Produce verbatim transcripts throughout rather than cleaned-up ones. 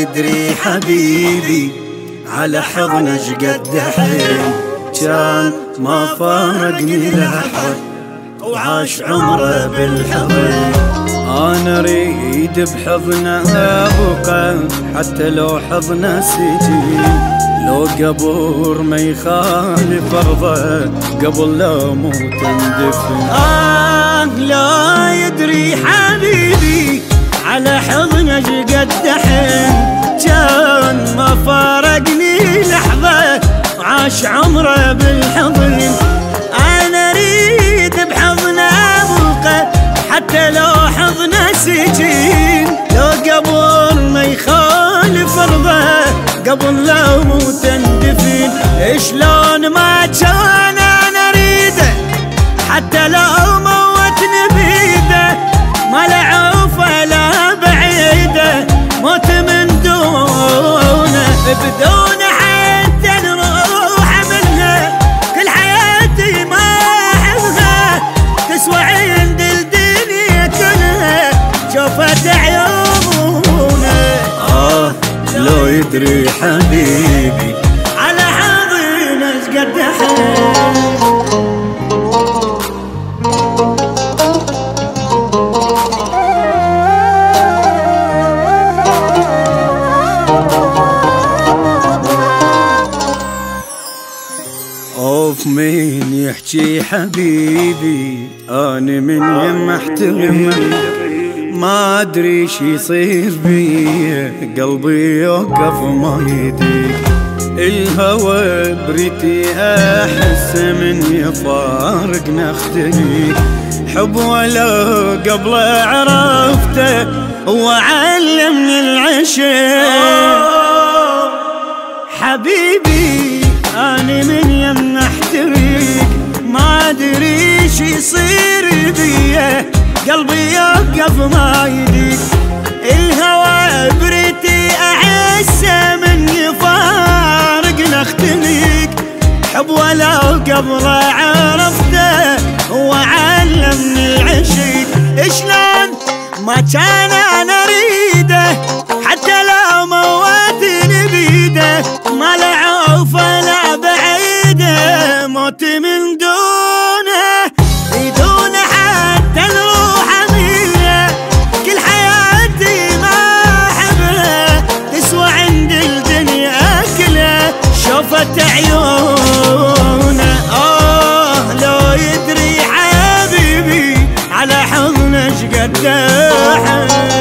يدري حبيبي على حضن شقد حين كان ما فارقني لحظة وعاش عمره بالحضن. انا اريد بحضنه ابقى حتى لو حضنه سجين، لو قبر ما يخالف ارضه قبل لا موت اندفن. آه لا يدري حبيبي على حضن شقد حين كان ما فارقني لحظة وعاش عمره بالحضن. انا اريد بحضنه ابقى حتى لو حضنه سجين، لو قبر ما يخالف ارضه قبل لا موت اندفن. شلون ما كان انا اريده حتى لو موتني بيده، ما لا عوفه لا بعيده موت من دونه، بدون حتى نروح منها كل حياتي ما احبها تسوى عند الدنيا كلها شوفت عيونه. آه لو يدري حبيبي على حضن شقد حين اوف مين يحكي حبيبي انا من يم احترم، ما ادري شي يصير بي قلبي يوقف ما يديك، الهوى بريتي احس من يفارق نختلي، حب ولا قبل عرفته وعلمني العشق. حبيبي أنا من يم احتريك ما ادري شي يصير بيه قلبي يوقف ما يديك، الهوى بريتي احسه من يفارق نختليك، حب ولا قبل عرفته وعلمني العشق. شلون ما كان انا اريده حتى لو موتني بيده، ما لا عوفه لا بعيده موت من دونه، بدون حتى نروح منها كل حياتي ما احبها تسوى عند الدنيا كلها شوفت عيونه. آه لو يدري حبيبي على حضن شقد حين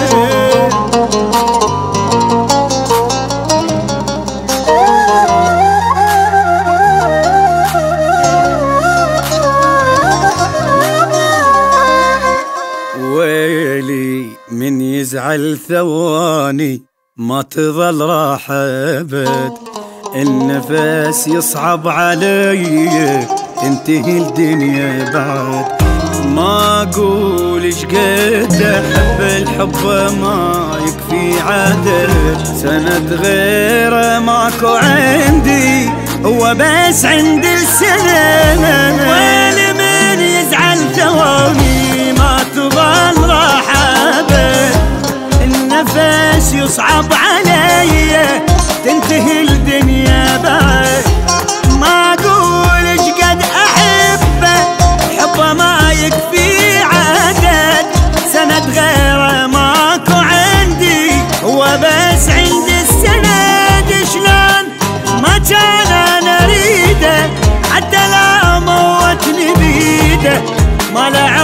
من يزعل ثواني ما تظل راحة أبد، النفس يصعب علي تنتهي الدنيا بعد، ما أقول إيش قد أحب الحب ما يكفي عدد، سند غيره ماكو عندي هو بس عند السنة. ويلي من يزعل ثواني ما تظل راحة أبد، النفس يصعب علي تنتهي الدنيا بعد، ما اقول ايش قد احبه حبه ما يكفي عدد، سند غيره ماكو عندي هو بس عند السند. شلون ما كان انا اريده حتى لو موتني بيده، ما لا